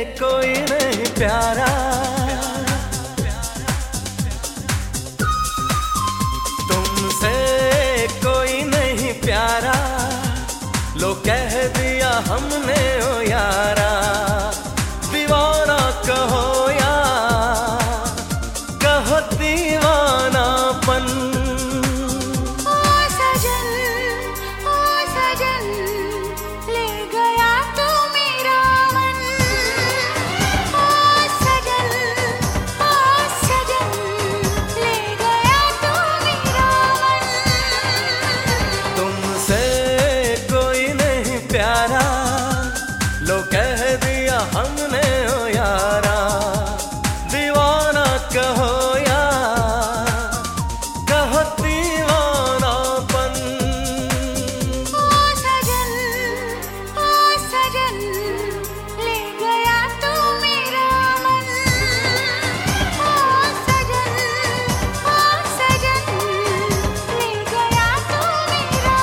कोई नहीं प्यारा, तुमसे कोई नहीं प्यारा, लो कह दिया हमने ओ यारा। दीवाना कहो या कहो दीवानापन, ओ सजन ले गया तू मेरा मन। ओ सजन ले गया तू मेरा मन। तुमसे कोई नहीं प्यारा, लो कह दिया हमने ओ यारा। दीवाना कहो या कहो दीवानापन, ओ सजन ले गया तू मेरा मन। ओ सजन ले गया तू मेरा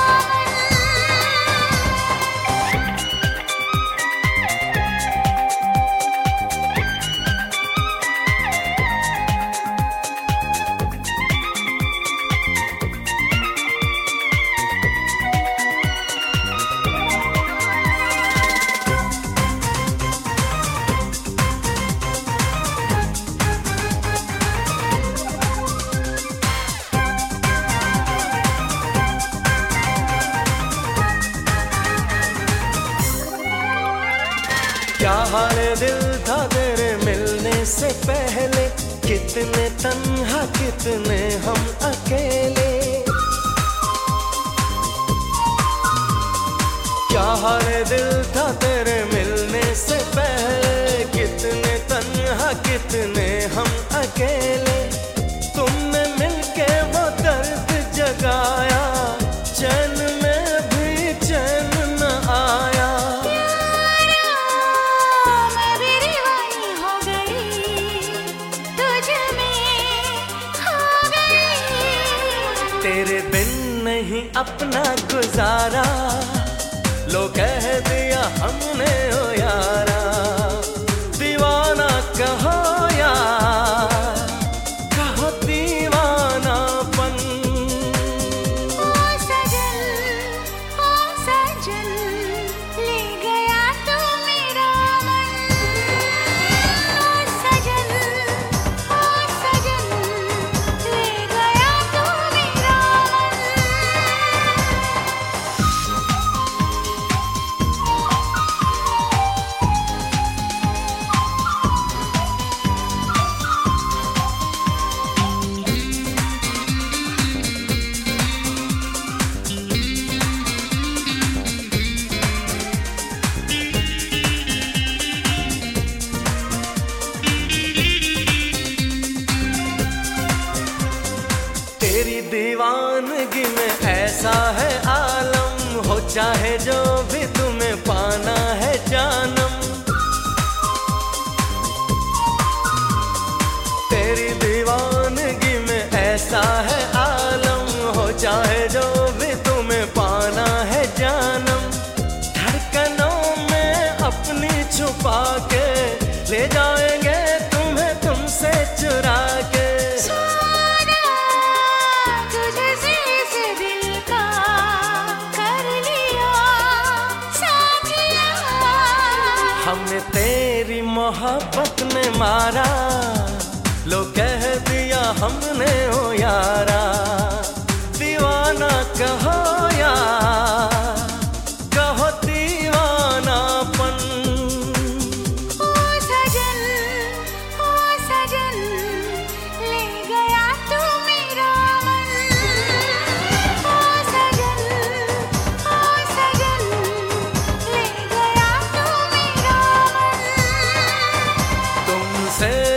क्या हाल दिल था तेरे मिलने से पहले, कितने तन्हा कितने हम अकेले। क्या हाल दिल था तेरे मिलने से पहले, कितने तन्हा कितने हम अकेले। तुमने मिलके वो दर्द जगाया, चैन में भी चैन न आया। मैं भी दीवानी हो गई, तुझ में खो गई। तेरे बिन नहीं अपना गुजारा, लो कह दिया हमने ओ यारा। दीवाना कहो या कहो दीवानापन, ओ सजन ले गया तू मेरा मन। ओ सजन ले गया तू मेरा मन। तेरी दीवानगी में ऐसा है आलम, हो चाहे जो भी तुम्हें पाना है जानम। तेरी दीवानगी में ऐसा है आलम, हो चाहे जो भी तुम्हें पाना है जानम। धड़कनों में अपनी छुपा के ले जाएंगे तुम्हें तुमसे चुरा के। तुझसे इस दिल का कर लिया साथिया। हमने तेरी मोहब्बत में मारा, लो कह दिया हमने ओ यारा। दीवाना कहो या कहो दीवानापन, ओ सजन ले गया तू मेरा मन। ओ सजन ले गया तू मेरा मन। तुमसे